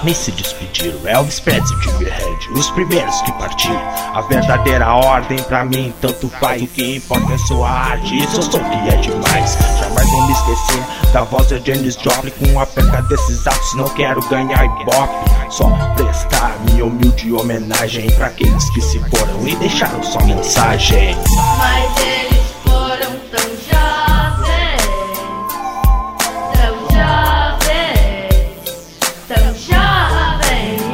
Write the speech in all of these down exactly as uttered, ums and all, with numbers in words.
nem se despediram. Elvis Presley, Jimi Hendrix, os primeiros que partiram. A verdadeira ordem pra mim tanto faz, o que importa é sua arte, isso eu sou que é demais. Jamais vou me esquecer da voz de Janis Joplin, com a perca desses atos não quero ganhar ibope. Só prestar minha humilde homenagem pra aqueles que se foram e deixaram só mensagem. Mas eles foram tão jovens, tão jovens, tão jovens.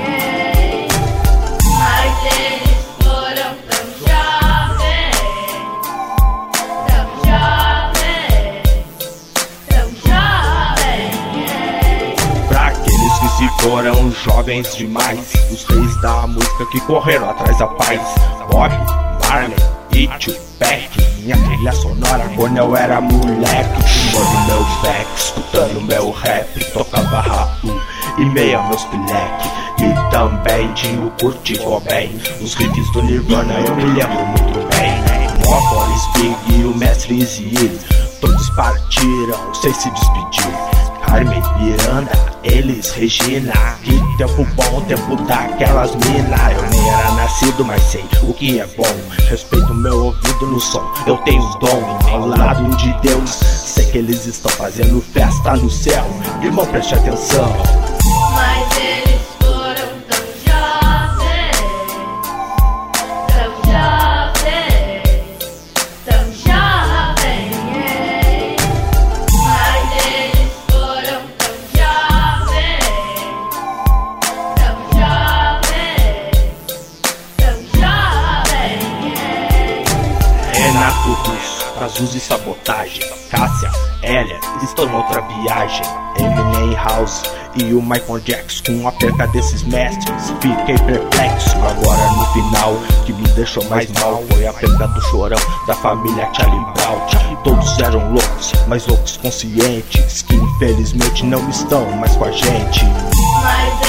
Mas eles foram tão jovens, tão jovens, tão jovens. Pra aqueles que se foram jovens demais, os reis da música que correram atrás da paz. Bob Marley e Tupac, minha trilha sonora quando eu era moleque. Fumando meu back, escutando meu rap, tocava Raul e meia meus pileque. E também tinha o Kurt Cobain, os riffs do Nirvana eu me lembro muito bem. Boris Big e o mestre Eazy, todos partiram sem se despedir. Carmen Miranda, Elis Regina, que tempo bom, tempo daquelas mina. Eu nem era nascido, mas sei o que é bom. Respeito meu ouvido no som, eu tenho dom. Ao lado de Deus, sei que eles estão fazendo festa no céu. Irmão, preste atenção. Mas eles foram tão jovens, tão jovens, tão jovens. Mas eles foram tão jovens, tão jovens, tão jovens. Renato Russo, Azus e Sabotagem, Cássia, Hélia, estou noutra viagem. Eminem House e o Michael Jackson, com a perca desses mestres fiquei perplexo. Agora no final, que me deixou mais mal foi a perca do Chorão, da família Charlie Brown. Todos eram loucos, mas loucos conscientes, que infelizmente não estão mais com a gente. Mas